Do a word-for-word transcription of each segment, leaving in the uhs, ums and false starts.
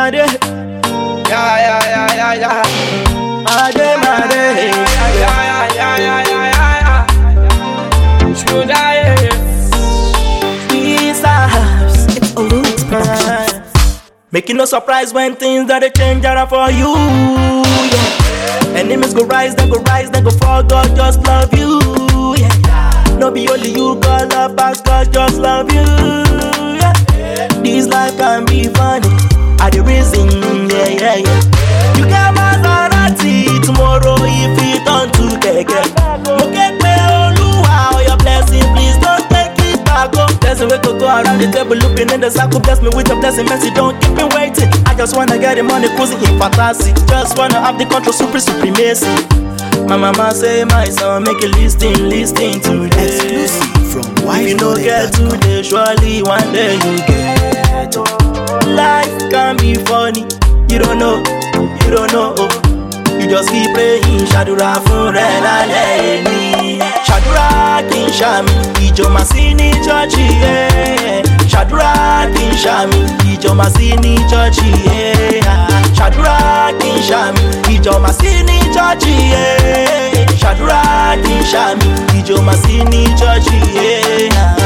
Made, Yeah, yeah, yeah, yeah, yeah. Made, Made. Yeah, yeah, yeah, yeah, yeah, yeah. Should I? These lives, It's Olumix Productions. making no surprise when things that they change are for you. Yeah. Enemies go rise, then go rise, then go fall. God just love you. Yeah. No be only you, God love us. God just love you. Yeah. This life can be funny. Are the reason? Yeah, yeah, yeah. You got Maserati tomorrow if it turn to keke. Mokepe Oluwa, your blessing, please don't take it back. Oh, blessing we could go around the table looking in the circle. Bless me with your blessing, mercy, don't keep me waiting. I just wanna get the money, cruising in fantasy. Just wanna have the control, supreme supremacy. My mama say, my son, make a listing, listing today. Exclusive from If you don't get wise loaded dot com. today, surely one day you get. Life can be funny, you don't know, you don't know. You just keep praying, Shadura Furela Leni. Shadura King Shami, Ijo Masini Churchy, yeah. Shadura King Shami, Ijo Masini Churchy, yeah. Shadura King Shami, Ijo Masini Churchy, yeah. Shadura King Shami, Ijo Masini Churchy, yeah.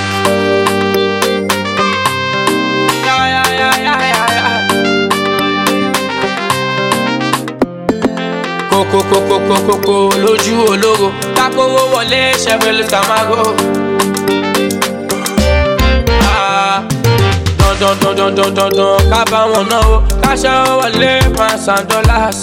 Yeah, yeah, yeah, yeah, yeah. Koko koko koko koko lójú olóró kákówó wọlé ṣẹ́fẹ̀lẹ́ kàmágó. Dandan dandan dandan dandan ká bá wọn náwó káṣẹ́ wọlé pounds and dollars.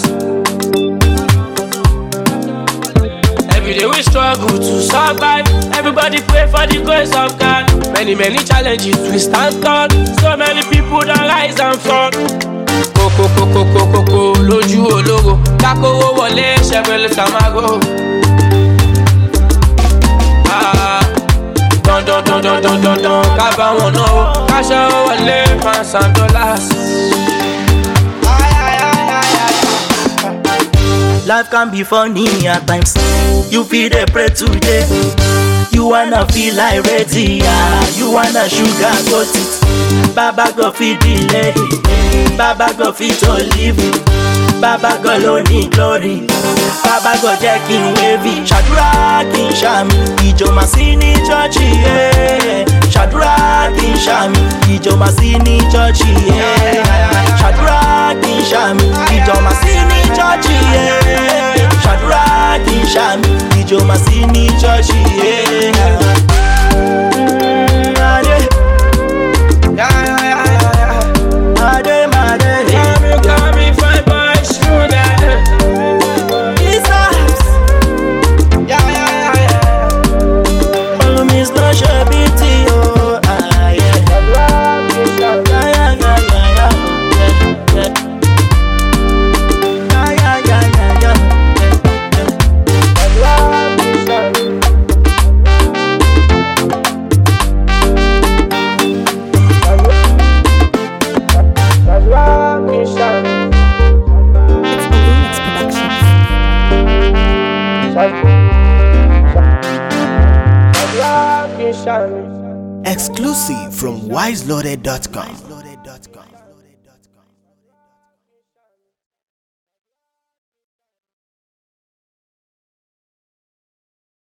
Everyday we struggle to survive. Everybody pray for the grace of God. Many many challenges we stand tall. So many people don rise and fall. Koko koko koko koko lójú olóró kákówó wọlé ṣẹ́fẹ̀lẹ́ kàmágó. Dandan dandan dandan dandan ká bá wọn náwó káṣẹ́ wọlé pounds and dollars. Life can be funny at times. You feel the pray today. You wanna feel like ready, yeah. You wanna sugar coat it. Baba go feed delay. Baba go fit to live. Baba go lonely glory. Baba go jacking wavy. Shadura King Shami, Ijo Masini Churchy, yeah. Shadura King Shami, Ijo Masini Churchy, yeah. Shadura King Shami, Ijo Masini Churchy, yeah. Shadura King Shami, Ijo Masini Churchy, yeah. Exclusive from wise loaded dot com.